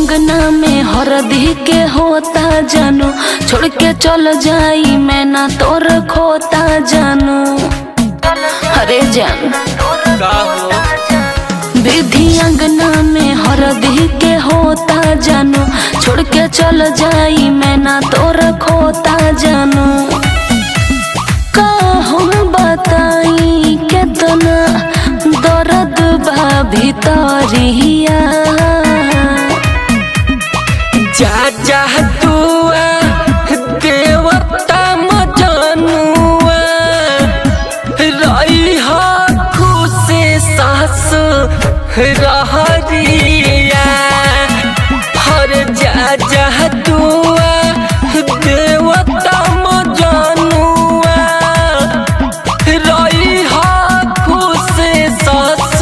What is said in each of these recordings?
अंगना में हरदी के होता जानू, छोड़ के चल जाई मैं ना तोर खोता जानू। अरे जान विधि अंगना में हरदी के होता जानू, छोड़ के चल जाई मैं ना तोर खोता जानू। का हम बताई केतना दर्द बा भीतरिया, जा जा दुआ देवता मजनुआ, रही खुशी सास रहरिया। हर जा जा दुआ देवता मजनुआ, रही खुशी सास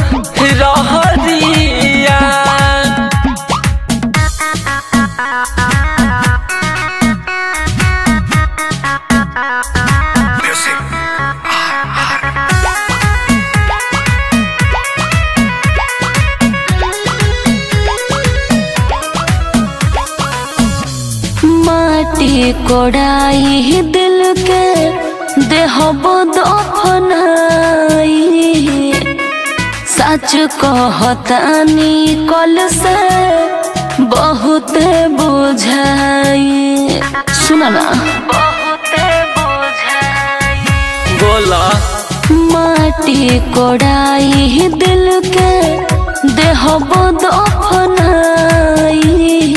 रहरिया। माटी कोड़ाई दिल के देहब दफनाई, सच कहतानी कल से बहुत बुझाई। सुना ना बोला माटी कोड़ाई दिल के देहब दफनाई,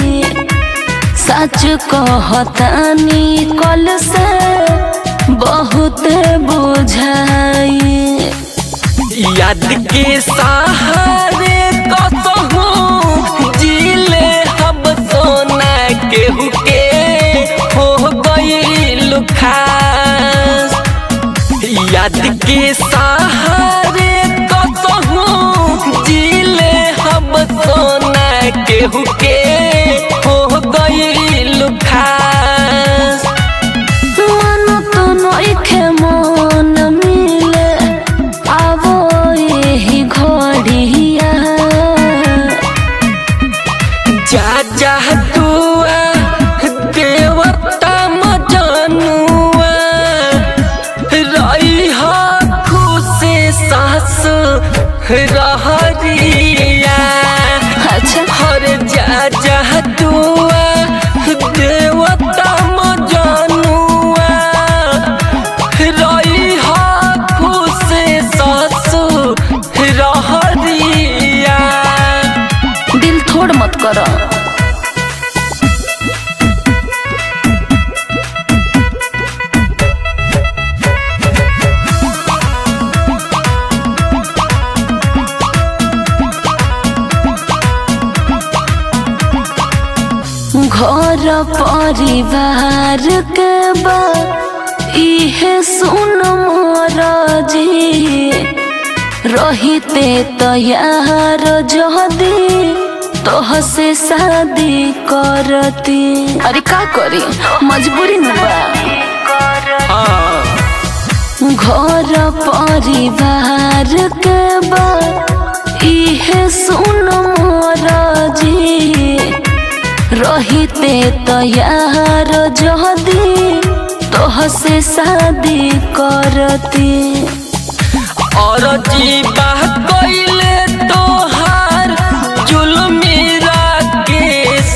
सच कहतानी कल से बहुत बुझाई। याद के सहारे कसहूं जीले हम सोना केहू के हो गइल खास। याद के सहारे कसहूं जीले हम सोना केहू के हो गइल खास। मन तो नइखे मन मिले आवो यही घड़िया, जा जा दुआ देवता मजनुआ, रही खुशी सास रहरिया। अच्छा हर जा जा दुआ देवता मजनुआ, रही खुशी सास रहरिया। दिल थोड़ मत करो। घर परिवार के बा इहे सुन मोर जी, रहिते तैयार जदी तोह से शादी करती। अरे का करी मजबूरी में बा। घर परिवार के बा इहे सुन मोर जी, रहिते तैयार जदी तोह से शादी करती। और जीवा कइले तोहार जुल्मी राकेश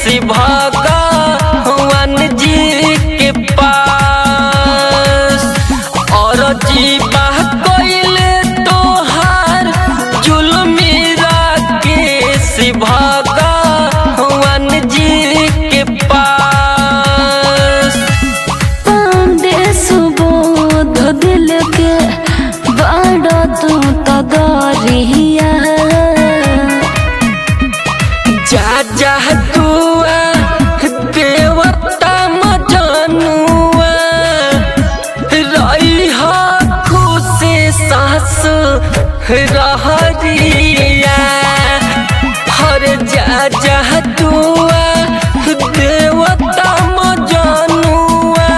भगवान जी के पास। और जीवा कइले तोहार जुल्मी राकेश भगवान जी के पास। पांडे सुबोध दिल के बाड़ा तू तो दरिया, जा जा दुआ देवता मजनुआ, रही खुशी सास रहरिया। हर जा जा दुआ देवता मजनुआ,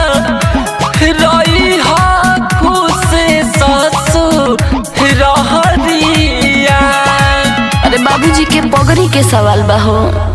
रही खुशी सास रहरिया। अरे बाबूजी के पगड़ी के सवाल बा हो।